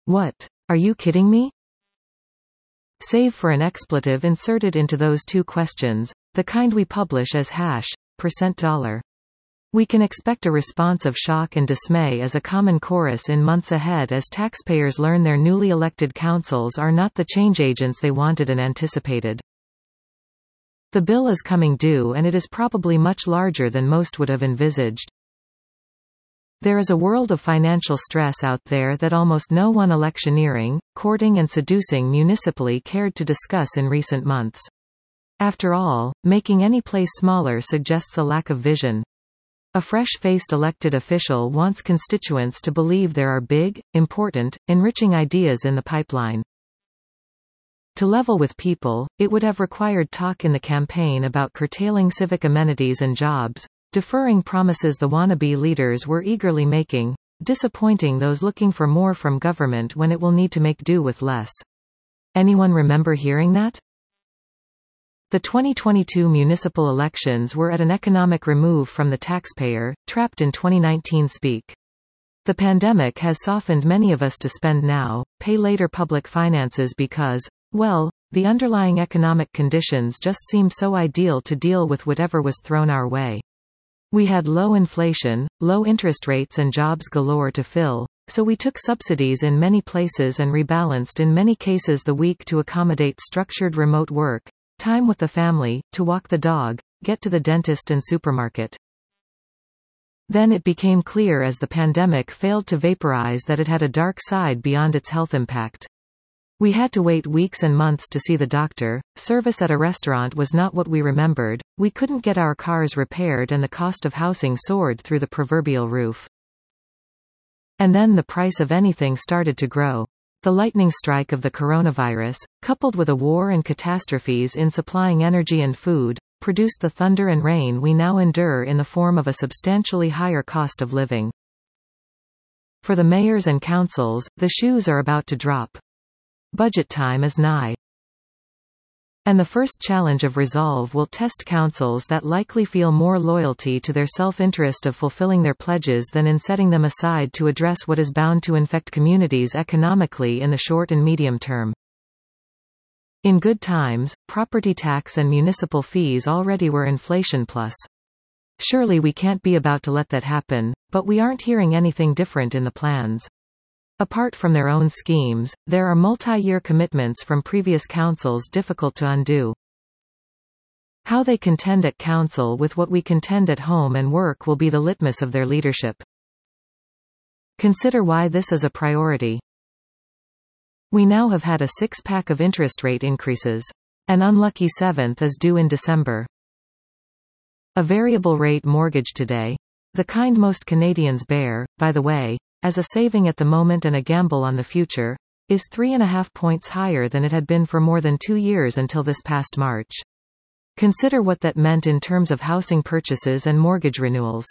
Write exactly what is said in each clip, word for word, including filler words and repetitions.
What? Are you kidding me? Save for an expletive inserted into those two questions, the kind we publish as hash, percent dollar. We can expect a response of shock and dismay as a common chorus in months ahead as taxpayers learn their newly elected councils are not the change agents they wanted and anticipated. The bill is coming due and it is probably much larger than most would have envisaged. There is a world of financial stress out there that almost no one electioneering, courting and seducing municipally cared to discuss in recent months. After all, making any place smaller suggests a lack of vision. A fresh-faced elected official wants constituents to believe there are big, important, enriching ideas in the pipeline. To level with people, it would have required talk in the campaign about curtailing civic amenities and jobs, deferring promises the wannabe leaders were eagerly making, disappointing those looking for more from government when it will need to make do with less. Anyone remember hearing that? The twenty twenty-two municipal elections were at an economic remove from the taxpayer, trapped in twenty nineteen speak. The pandemic has softened many of us to spend now, pay later public finances because, well, the underlying economic conditions just seemed so ideal to deal with whatever was thrown our way. We had low inflation, low interest rates and jobs galore to fill, so we took subsidies in many places and rebalanced in many cases the week to accommodate structured remote work, time with the family, to walk the dog, get to the dentist and supermarket. Then it became clear as the pandemic failed to vaporize that it had a dark side beyond its health impact. We had to wait weeks and months to see the doctor, service at a restaurant was not what we remembered, we couldn't get our cars repaired and the cost of housing soared through the proverbial roof. And then the price of anything started to grow. The lightning strike of the coronavirus, coupled with a war and catastrophes in supplying energy and food, produced the thunder and rain we now endure in the form of a substantially higher cost of living. For the mayors and councils, the shoes are about to drop. Budget time is nigh. And the first challenge of resolve will test councils that likely feel more loyalty to their self-interest of fulfilling their pledges than in setting them aside to address what is bound to infect communities economically in the short and medium term. In good times, property tax and municipal fees already were inflation plus. Surely we can't be about to let that happen, but we aren't hearing anything different in the plans. Apart from their own schemes, there are multi-year commitments from previous councils difficult to undo. How they contend at council with what we contend at home and work will be the litmus of their leadership. Consider why this is a priority. We now have had a six-pack of interest rate increases. An unlucky seventh is due in December. A variable rate mortgage today, the kind most Canadians bear, by the way, as a saving at the moment and a gamble on the future, is three and a half points higher than it had been for more than two years until this past March. Consider what that meant in terms of housing purchases and mortgage renewals.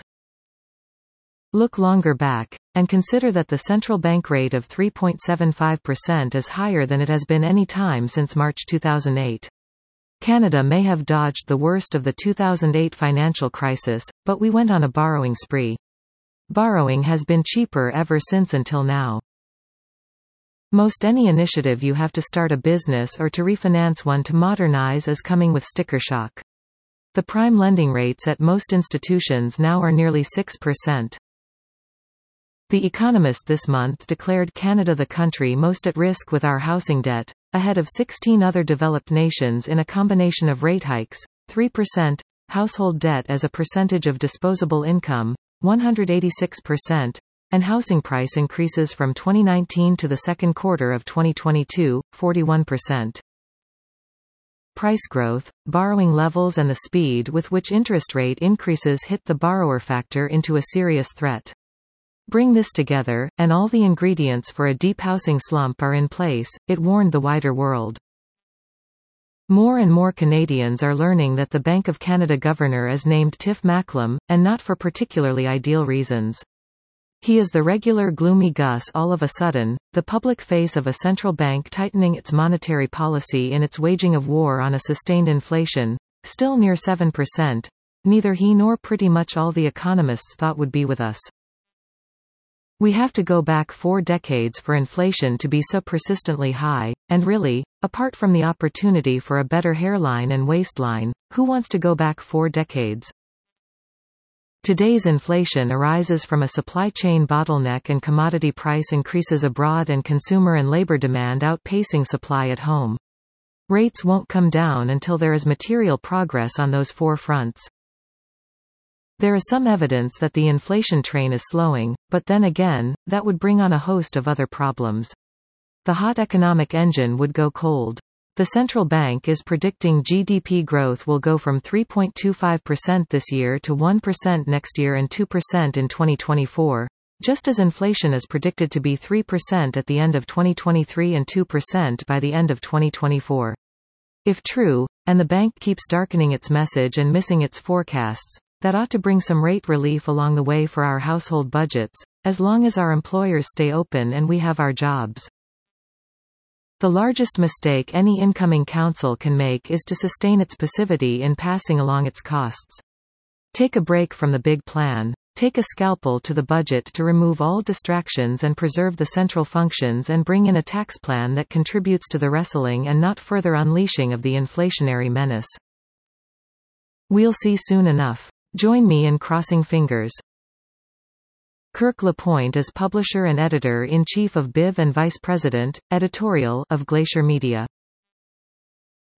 Look longer back, and consider that the central bank rate of three point seven five percent is higher than it has been any time since March two thousand eight. Canada may have dodged the worst of the two thousand eight financial crisis, but we went on a borrowing spree. Borrowing has been cheaper ever since until now. Most any initiative you have to start a business or to refinance one to modernize is coming with sticker shock. The prime lending rates at most institutions now are nearly six percent. The Economist this month declared Canada the country most at risk with our housing debt, ahead of sixteen other developed nations in a combination of rate hikes, three percent, household debt as a percentage of disposable income, one hundred eighty-six percent, and housing price increases from twenty nineteen to the second quarter of twenty twenty-two, forty-one percent. Price growth, borrowing levels and the speed with which interest rate increases hit the borrower factor into a serious threat. Bring this together, and all the ingredients for a deep housing slump are in place, it warned the wider world. More and more Canadians are learning that the Bank of Canada governor is named Tiff Macklem, and not for particularly ideal reasons. He is the regular gloomy Gus all of a sudden, the public face of a central bank tightening its monetary policy in its waging of war on a sustained inflation, still near seven percent, neither he nor pretty much all the economists thought would be with us. We have to go back four decades for inflation to be so persistently high, and really, apart from the opportunity for a better hairline and waistline, who wants to go back four decades? Today's inflation arises from a supply chain bottleneck and commodity price increases abroad and consumer and labor demand outpacing supply at home. Rates won't come down until there is material progress on those four fronts. There is some evidence that the inflation train is slowing, but then again, that would bring on a host of other problems. The hot economic engine would go cold. The central bank is predicting G D P growth will go from three point two five percent this year to one percent next year and two percent in twenty twenty-four, just as inflation is predicted to be three percent at the end of twenty twenty-three and two percent by the end of twenty twenty-four. If true, and the bank keeps darkening its message and missing its forecasts, that ought to bring some rate relief along the way for our household budgets, as long as our employers stay open and we have our jobs. The largest mistake any incoming council can make is to sustain its passivity in passing along its costs. Take a break from the big plan. Take a scalpel to the budget to remove all distractions and preserve the central functions and bring in a tax plan that contributes to the wrestling and not further unleashing of the inflationary menace. We'll see soon enough. Join me in crossing fingers. Kirk LaPointe is publisher and editor-in-chief of B I V and vice president, editorial of Glacier Media.